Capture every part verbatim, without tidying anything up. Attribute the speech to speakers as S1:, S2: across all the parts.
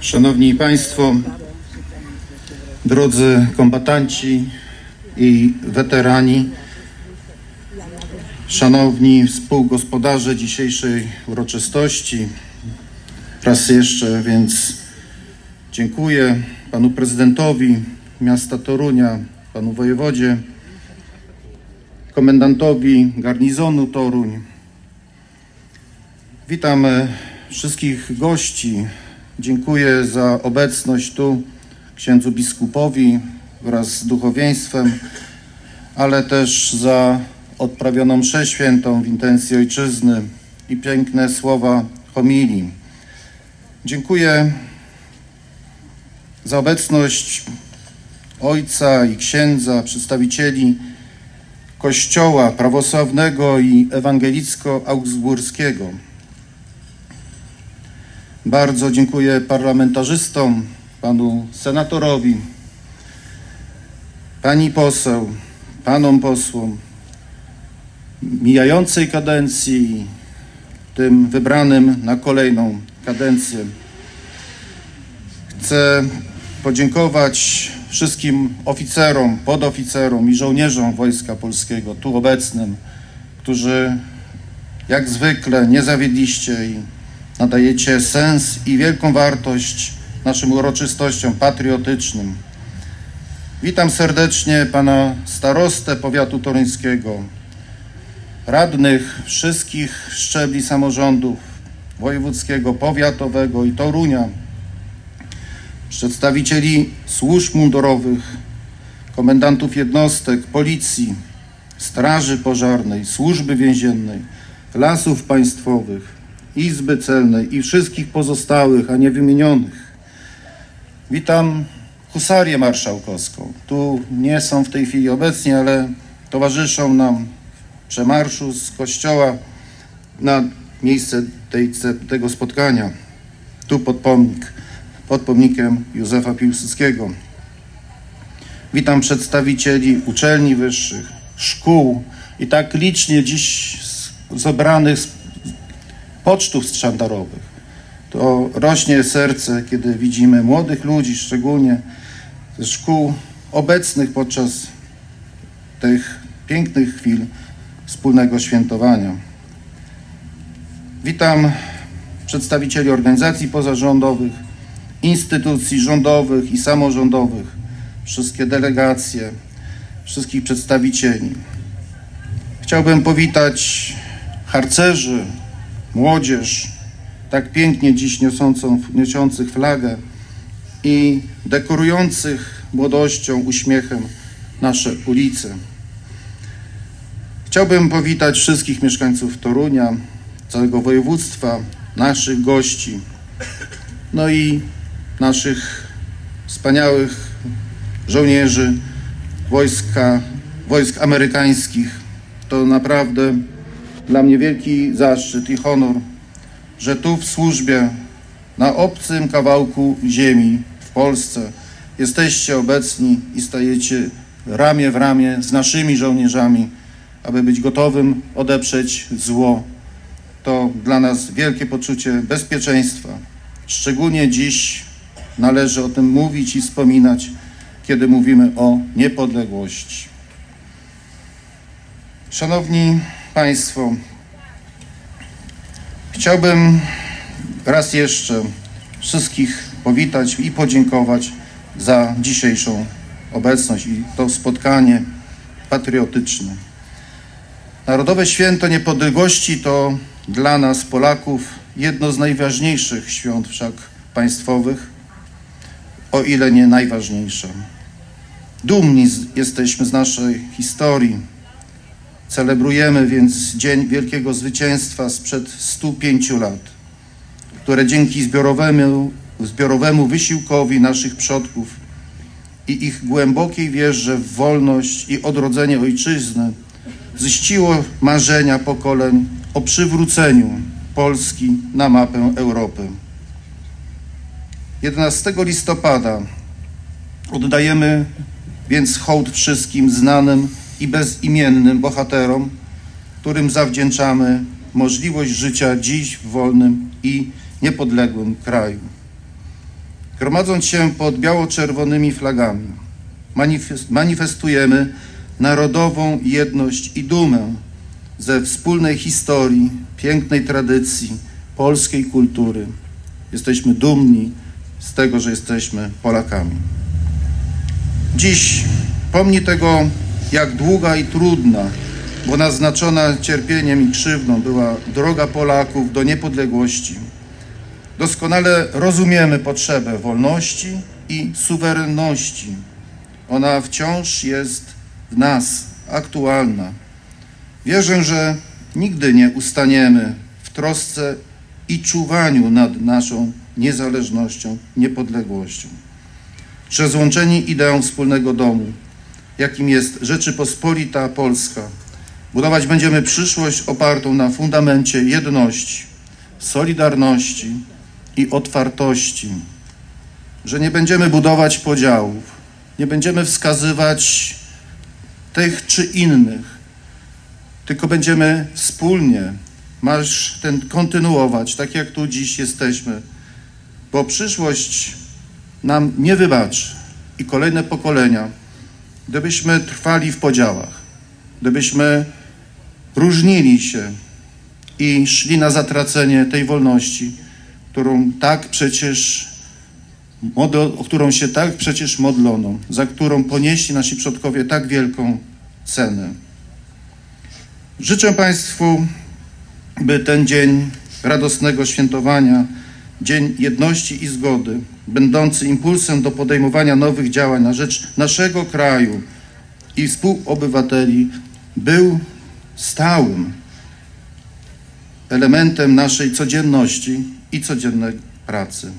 S1: Szanowni Państwo, drodzy kombatanci i weterani, szanowni współgospodarze dzisiejszej uroczystości, raz jeszcze więc dziękuję panu prezydentowi miasta Torunia, panu wojewodzie, komendantowi garnizonu Toruń. Witam wszystkich gości. Dziękuję za obecność tu księdzu biskupowi wraz z duchowieństwem, ale też za odprawioną mszę świętą w intencji ojczyzny i piękne słowa homilii. Dziękuję za obecność ojca i księdza, przedstawicieli Kościoła prawosławnego i ewangelicko-augsburskiego. Bardzo dziękuję parlamentarzystom, panu senatorowi, pani poseł, panom posłom, mijającej kadencji, tym wybranym na kolejną kadencję. Chcę podziękować wszystkim oficerom, podoficerom i żołnierzom Wojska Polskiego tu obecnym, którzy jak zwykle nie zawiedliście i nadajecie sens i wielką wartość naszym uroczystościom patriotycznym. Witam serdecznie pana starostę powiatu toruńskiego, radnych wszystkich szczebli samorządów wojewódzkiego, powiatowego i Torunia, przedstawicieli służb mundurowych, komendantów jednostek, policji, straży pożarnej, służby więziennej, lasów państwowych, Izby Celnej i wszystkich pozostałych, a nie wymienionych. Witam husarię marszałkowską. Tu nie są w tej chwili obecni, ale towarzyszą nam w przemarszu z kościoła na miejsce tej, tego spotkania. Tu pod pomnik, pod pomnikiem Józefa Piłsudskiego. Witam przedstawicieli uczelni wyższych, szkół i tak licznie dziś zebranych z pocztów sztandarowych. To rośnie serce, kiedy widzimy młodych ludzi, szczególnie ze szkół obecnych podczas tych pięknych chwil wspólnego świętowania. Witam przedstawicieli organizacji pozarządowych, instytucji rządowych i samorządowych, wszystkie delegacje, wszystkich przedstawicieli. Chciałbym powitać harcerzy, młodzież, tak pięknie dziś niosącą, niosących flagę i dekorujących młodością, uśmiechem nasze ulice. Chciałbym powitać wszystkich mieszkańców Torunia, całego województwa, naszych gości, no i naszych wspaniałych żołnierzy wojska, wojsk amerykańskich. To naprawdę dla mnie wielki zaszczyt i honor, że tu w służbie, na obcym kawałku ziemi w Polsce jesteście obecni i stajecie ramię w ramię z naszymi żołnierzami, aby być gotowym odeprzeć zło. To dla nas wielkie poczucie bezpieczeństwa. Szczególnie dziś należy o tym mówić i wspominać, kiedy mówimy o niepodległości. Szanowni Państwo, chciałbym raz jeszcze wszystkich powitać i podziękować za dzisiejszą obecność i to spotkanie patriotyczne. Narodowe Święto Niepodległości to dla nas, Polaków, jedno z najważniejszych świąt wszak państwowych, o ile nie najważniejsze. Dumni z, jesteśmy z naszej historii. Celebrujemy więc Dzień Wielkiego Zwycięstwa sprzed stu pięciu lat, które dzięki zbiorowemu, zbiorowemu wysiłkowi naszych przodków i ich głębokiej wierze w wolność i odrodzenie ojczyzny ziściło marzenia pokoleń o przywróceniu Polski na mapę Europy. jedenastego listopada oddajemy więc hołd wszystkim znanym i bezimiennym bohaterom, którym zawdzięczamy możliwość życia dziś w wolnym i niepodległym kraju. Gromadząc się pod biało-czerwonymi flagami, manifestujemy narodową jedność i dumę ze wspólnej historii, pięknej tradycji, polskiej kultury. Jesteśmy dumni z tego, że jesteśmy Polakami. Dziś, pomni tego, jak długa i trudna, bo naznaczona cierpieniem i krzywdą była droga Polaków do niepodległości. Doskonale rozumiemy potrzebę wolności i suwerenności. Ona wciąż jest w nas aktualna. Wierzę, że nigdy nie ustaniemy w trosce i czuwaniu nad naszą niezależnością, niepodległością. Że złączeni ideą wspólnego domu, jakim jest Rzeczypospolita Polska, budować będziemy przyszłość opartą na fundamencie jedności, solidarności i otwartości. Że nie będziemy budować podziałów, nie będziemy wskazywać tych czy innych, tylko będziemy wspólnie marsz ten kontynuować, tak jak tu dziś jesteśmy, bo przyszłość nam nie wybaczy i kolejne pokolenia, gdybyśmy trwali w podziałach, gdybyśmy różnili się i szli na zatracenie tej wolności, którą tak przecież, o którą się tak przecież modlono, za którą ponieśli nasi przodkowie tak wielką cenę. Życzę Państwu, by ten dzień radosnego świętowania, dzień jedności i zgody, będący impulsem do podejmowania nowych działań na rzecz naszego kraju i współobywateli, był stałym elementem naszej codzienności i codziennej pracy.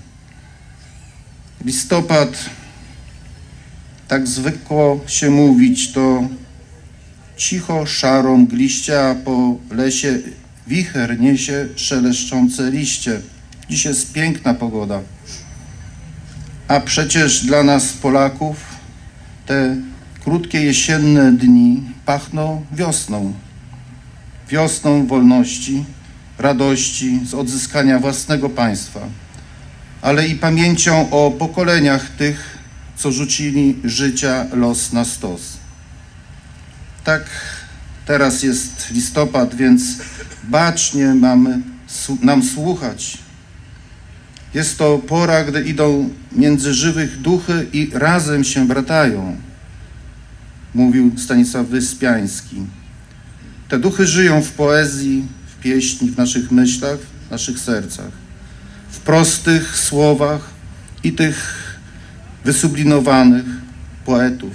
S1: Listopad, tak zwykło się mówić, to cicho szaro mgliście, a po lesie wicher niesie szeleszczące liście. Dziś jest piękna pogoda, a przecież dla nas Polaków te krótkie jesienne dni pachną wiosną. Wiosną wolności, radości z odzyskania własnego państwa, ale i pamięcią o pokoleniach tych, co rzucili życia los na stos. Tak teraz jest listopad, więc bacznie mamy nam słuchać. Jest to pora, gdy idą między żywych duchy i razem się bratają, mówił Stanisław Wyspiański. Te duchy żyją w poezji, w pieśni, w naszych myślach, w naszych sercach, w prostych słowach i tych wysublimowanych poetów.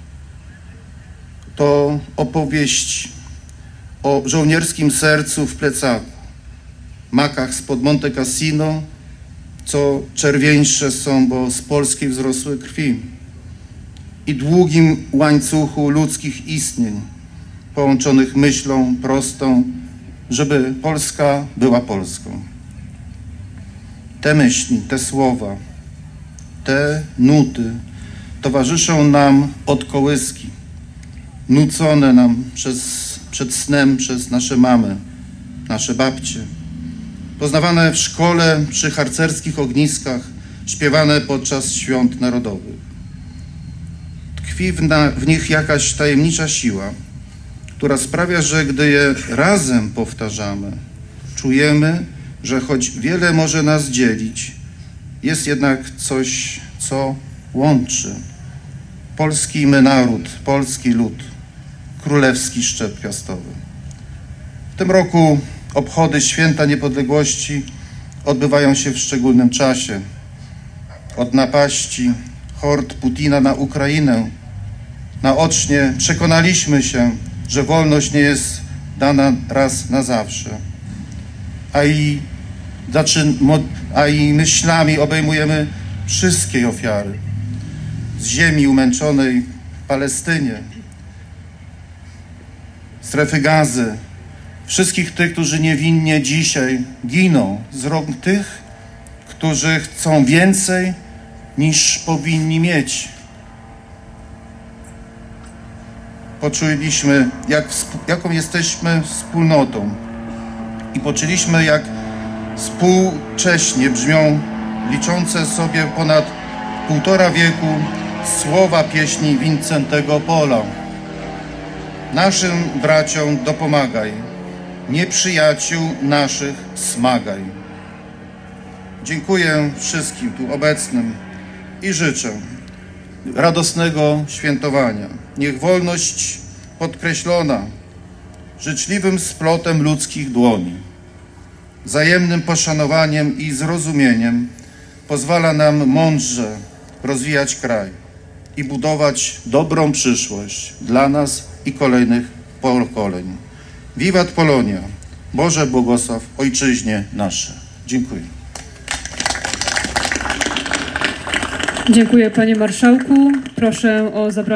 S1: To opowieść o żołnierskim sercu w plecaku, makach spod Monte Cassino, co czerwieńsze są, bo z polskiej wzrosły krwi, i długim łańcuchu ludzkich istnień, połączonych myślą prostą, żeby Polska była Polską. Te myśli, te słowa, te nuty towarzyszą nam od kołyski, nucone nam przez, przed snem przez nasze mamy, nasze babcie, poznawane w szkole przy harcerskich ogniskach, śpiewane podczas świąt narodowych. Tkwi w, na, w nich jakaś tajemnicza siła, która sprawia, że gdy je razem powtarzamy, czujemy, że choć wiele może nas dzielić, jest jednak coś, co łączy. Polski my naród, polski lud, królewski szczep piastowy. W tym roku obchody Święta Niepodległości odbywają się w szczególnym czasie. Od napaści hord Putina na Ukrainę naocznie przekonaliśmy się, że wolność nie jest dana raz na zawsze, a i, zaczyn, a i myślami obejmujemy wszystkie ofiary z ziemi umęczonej w Palestynie, strefy Gazy, wszystkich tych, którzy niewinnie dzisiaj giną z rąk tych, którzy chcą więcej niż powinni mieć. Poczuliśmy, jak, jaką jesteśmy wspólnotą i poczuliśmy, jak współcześnie brzmią liczące sobie ponad półtora wieku słowa pieśni Wincentego Pola. Naszym braciom dopomagaj, nieprzyjaciół naszych smagaj. Dziękuję wszystkim tu obecnym i życzę radosnego świętowania. Niech wolność podkreślona życzliwym splotem ludzkich dłoni, wzajemnym poszanowaniem i zrozumieniem pozwala nam mądrze rozwijać kraj i budować dobrą przyszłość dla nas i kolejnych pokoleń. Wiwat Polonia! Boże błogosław Ojczyźnie nasze. Dziękuję.
S2: Dziękuję, panie marszałku. Proszę o zabranie